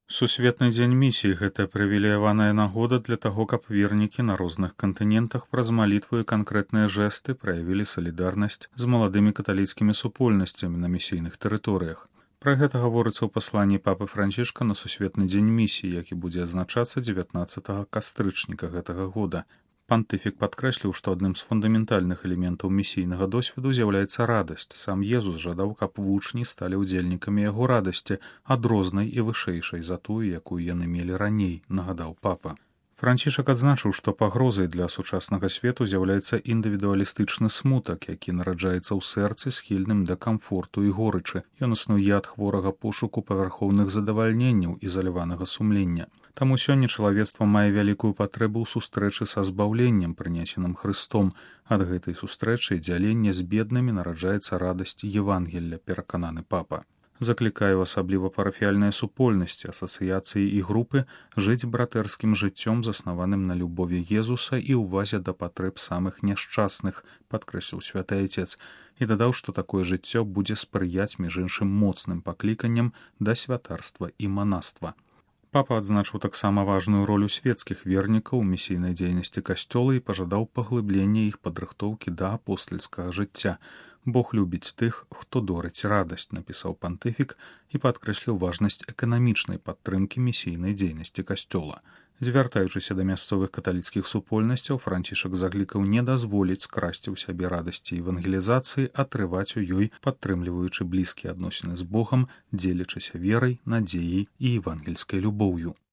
Сусветны дзень місіі – гэта прывілеяваная нагода для таго, каб вернікі на розных кантынентах праз малітву і канкрэтныя жэсты праявілі салідарнасць з маладымі каталіцкімі супольнасцямі на місійных тэрыторыях. Пра гэта гаворыцца ў пасланні папы Францішка на сусветны дзень місіі, які будзе адзначацца 19 кастрычніка гэтага года. Пантыфік падкрэсліў, што адным з фундаментальных элементаў місійнага досведу з'яўляецца радасць. Сам Езус жадаў, каб вучні сталі ўдзельнікамі яго радасці, адрознай і вышэйшай за тую, якую яны мелі раней, нагадаў папа. Францішак адзначыў, што пагрозай для сучаснага свету з'яўляецца індывідуалістычны смутак, які нараджаецца ў сэрцы, схільным да камфорту і горычы. Ён існуе ад хворага пошуку павярхоўных задавальненняў і заліванага сумлення. Таму сёння чалавецтва мае вялікую патрэбу ў сустрэчы са збаўленнем, прынясеным Хрыстом. Ад гэтай сустрэчы і дзялення з беднымі нараджаецца радасць Евангелля, перакананы папа. Заклікаю асабліва парафіяльныя супольнасці, асацыяцыі і групы жыць братэрскім жыццём, заснаваным на любові Езуса і ўвазе да патрэб самых няшчасных, падкрэсліў святы Айцец, і дадаў, што такое жыццё будзе спрыяць, між іншым, моцным пакліканням да святарства і манаства. Папа адзначыў таксама важную ролю свецкіх вернікаў у місійнай дзейнасці касцёла і пажадаў паглыблення іх падрыхтоўкі да апостальскага жыцця. Бог любіць тых, хто дорыць радасць, напісаў пантыфік і падкрэсліў важнасць эканамічнай падтрымкі місійнай дзейнасці касцёла. Звяртаючыся да мясцовых каталіцкіх супольнасцяў, Францішак заклікаў не дазволіць скрасці ў сябе радасці евангелізацыі, а трываць у ёй, падтрымліваючы блізкія адносіны з Богам, дзелячыся верай, надзеяй і евангельскай любоўю.